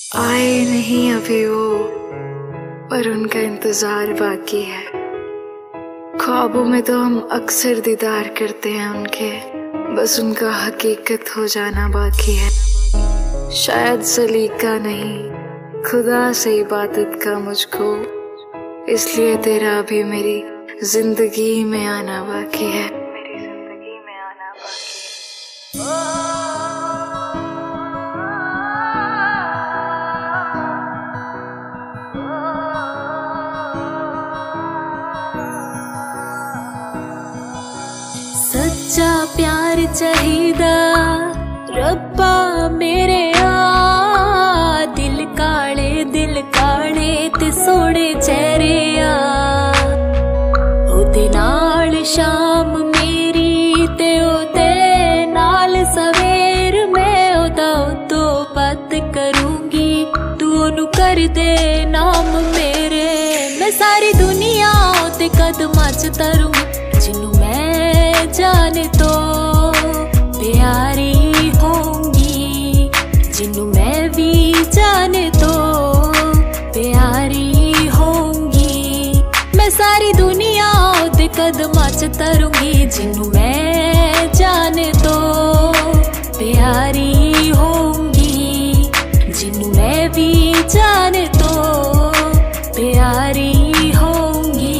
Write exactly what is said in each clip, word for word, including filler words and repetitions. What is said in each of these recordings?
आए नहीं अभी वो, पर उनका इंतजार बाकी है। ख्वाबों में तो हम अक्सर दीदार करते हैं उनके, बस उनका हकीकत हो जाना बाकी है। शायद सलीका नहीं, खुदा से इबादत का मुझको, इसलिए तेरा अभी मेरी जिंदगी में आना बाकी है। मेरी जिंदगी में आना बाकी है। सच्चा प्यार चाहिदा रब्बा मेरे आ, दिल काले दिल काले ते सोने चेहरे आ, ओदे नाल शाम मेरी ते ओदे नाल सवेर मैं ओदा तो बात करूंगी, तू ओनू कर दे नाम मेरे। मैं सारी दुनिया ओदे कदमां च तरूंगी, जिन्नू मैं जाने तो प्यारी होंगी, जिन्नू मैं भी जाने तो प्यारी होंगी। मैं सारी दुनिया ओदे कदमां च तरूंगी, जिन्नू मैं जाने तो प्यारी होंगी, जिन्नू मैं भी जाने तो प्यारी होंगी।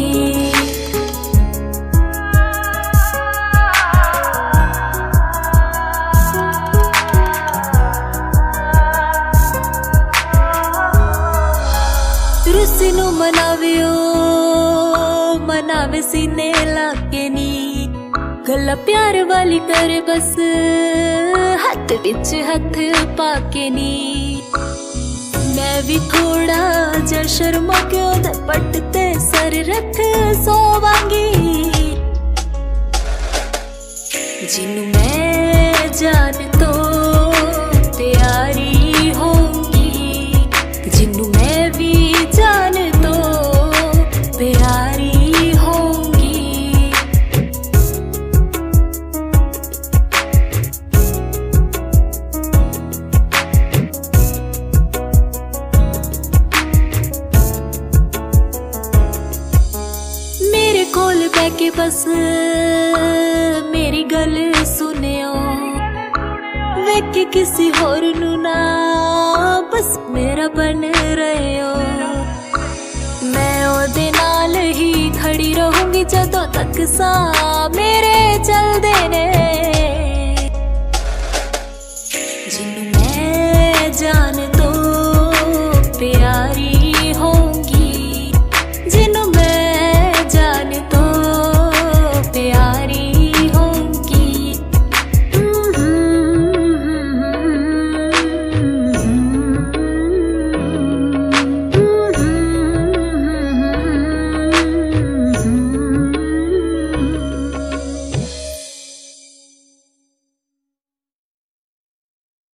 रुस्सनू मनावियो मनावे सीने लाके नी, गल्ला प्यार वाली करे बस हथ विच हथ पाके नी। मैं भी थोड़ा जा शर्मा क्यों दे पट ते सर रख सोवांगी, जिन्नू मैं जाने तो प्यारी होंगी, जिन्नू मैं भी जाने तो प्यारी होंगी। मेरे कोल बैके बस मेरी गल सुनियो, वेखे किसी होर नू ना बस मेरा बन रहे हो। मैं ओदे नाल ही खड़ी रहूंगी जदों तक सा मेरे चलदे ने।